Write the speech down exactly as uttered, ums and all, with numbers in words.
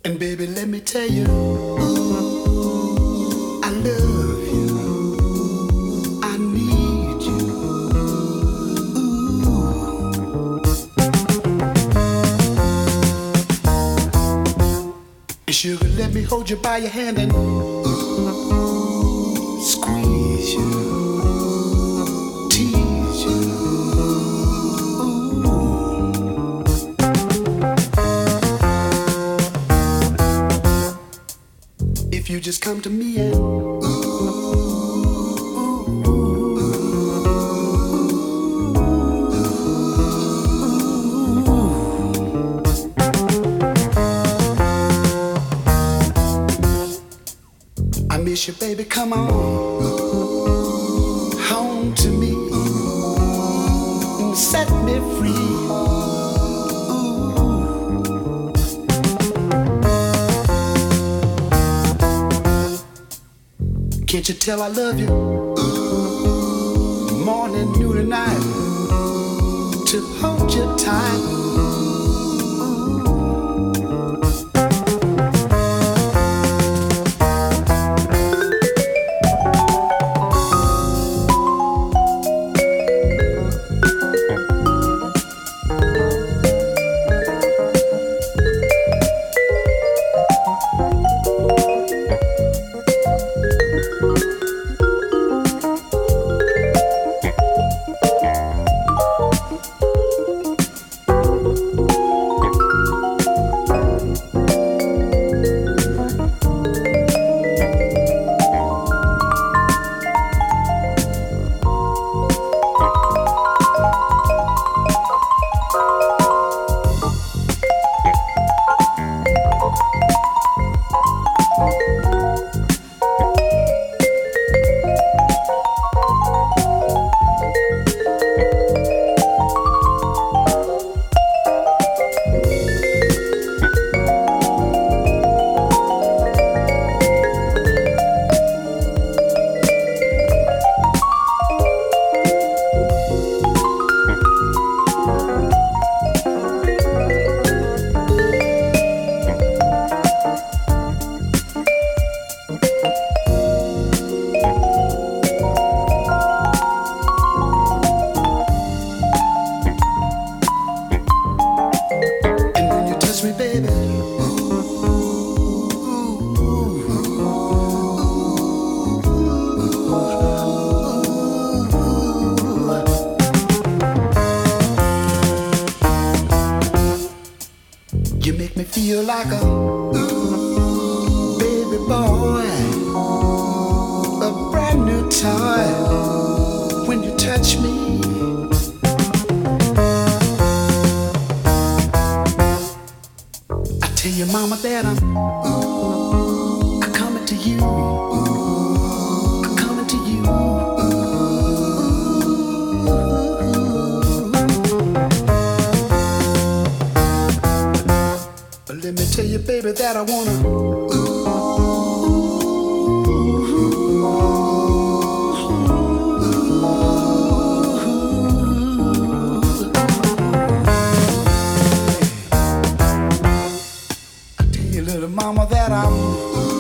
And baby, let me tell you, ooh, I love you. I need you. Ooh. And sugar, let me hold you by your hand and ooh, squeeze you, tease you. If you just come to me and ooh, ooh, ooh, I miss you, baby. Come on home to me and set me free. Can't you tell I love you? Morning, noon, and night. To hold you tight. You make me feel like a ooh, baby boy, a brand new toy when you touch me. I tell your mama that I'm ooh, I'm coming to you. Ooh, I'm coming to you. Let me tell you, baby, that I wanna ooh, I tell you, little mama, that I'm ooh,